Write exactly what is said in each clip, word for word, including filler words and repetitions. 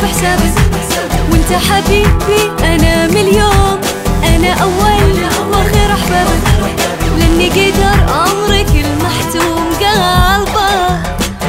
واحسب حسابك وانت حبيبي انا مليون. انا اول واخر احبابك لاني قدر عمرك المحتوم قلبه.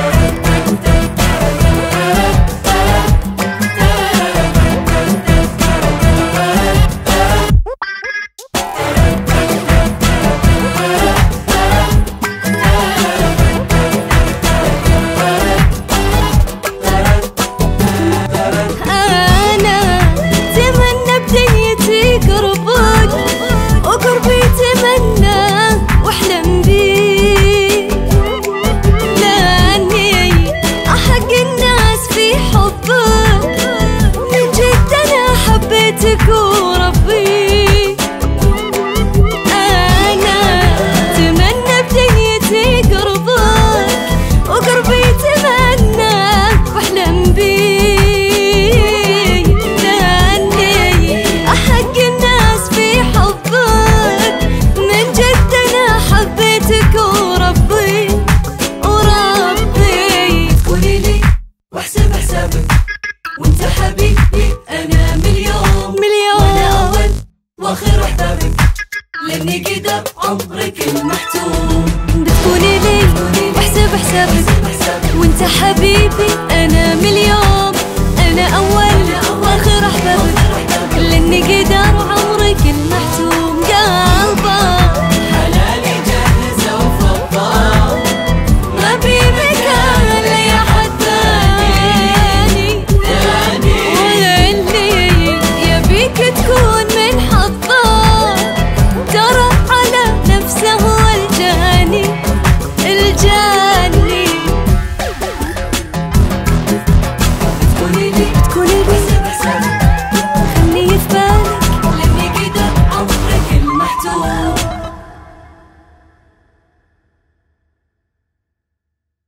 وانت حبيبي انا مليون مليون. وانا اول واخر احبابك لاني قدر عمرك المحتوم. بتكوني لي واحسب حسابك وانت حبيبي انا مليون. انا اول واخر احبابك لاني قدر عمرك المحتوم قلبه. حلالي جاهزه وفضه ما في مكان لي احد ثاني واللي يبيك تكون من حظه ترى على نفسه هو الجاني الجاني. تكوني لي تكوني لي خلني في بالك لاني قدر عمرك المحتوم.